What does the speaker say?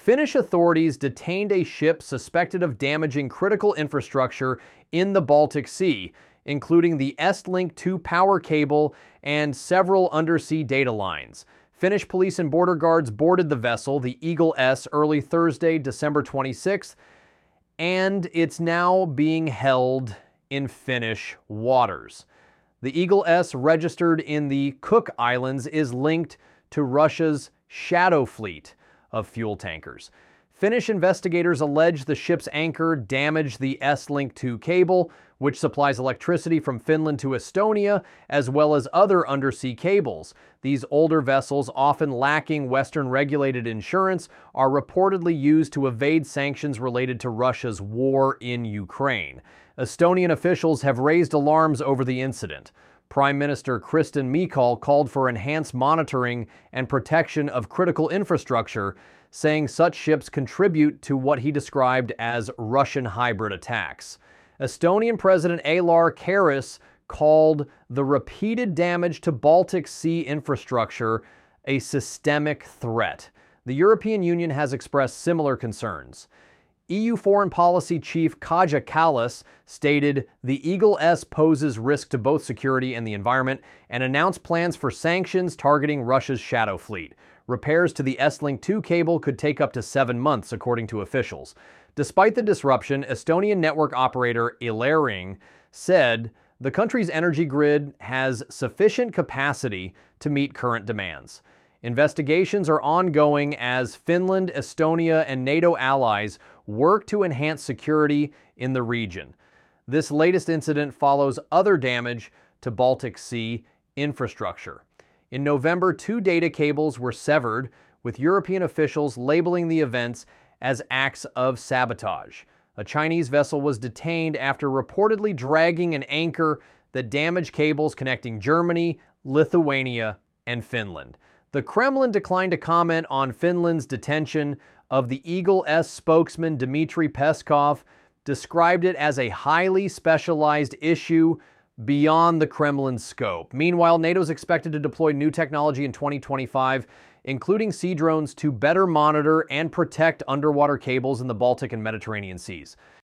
Finnish authorities detained a ship suspected of damaging critical infrastructure in the Baltic Sea, including the Estlink 2 power cable and several undersea data lines. Finnish police and border guards boarded the vessel, the Eagle S, early Thursday, December 26th, and it's now being held in Finnish waters. The Eagle S, registered in the Cook Islands, is linked to Russia's shadow fleet of fuel tankers. Finnish investigators allege the ship's anchor damaged the Estlink 2 cable, which supplies electricity from Finland to Estonia, as well as other undersea cables. These older vessels, often lacking Western regulated insurance, are reportedly used to evade sanctions related to Russia's war in Ukraine. Estonian officials have raised alarms over the incident. Prime Minister Kristen Michal called for enhanced monitoring and protection of critical infrastructure, saying such ships contribute to what he described as Russian hybrid attacks. Estonian President Alar Karis called the repeated damage to Baltic Sea infrastructure a systemic threat. The European Union has expressed similar concerns. EU Foreign Policy Chief Kaja Kallas stated the Eagle S poses risk to both security and the environment and announced plans for sanctions targeting Russia's shadow fleet. Repairs to the Estlink 2 cable could take up to 7 months, according to officials. Despite the disruption, Estonian network operator Elering said the country's energy grid has sufficient capacity to meet current demands. Investigations are ongoing as Finland, Estonia, and NATO allies work to enhance security in the region. This latest incident follows other damage to Baltic Sea infrastructure. In November, 2 data cables were severed, with European officials labeling the events as acts of sabotage. A Chinese vessel was detained after reportedly dragging an anchor that damaged cables connecting Germany, Lithuania, and Finland. The Kremlin declined to comment on Finland's detention of the Eagle S. Spokesman Dmitry Peskov described it as a highly specialized issue beyond the Kremlin's scope. Meanwhile, NATO is expected to deploy new technology in 2025, including sea drones, to better monitor and protect underwater cables in the Baltic and Mediterranean seas.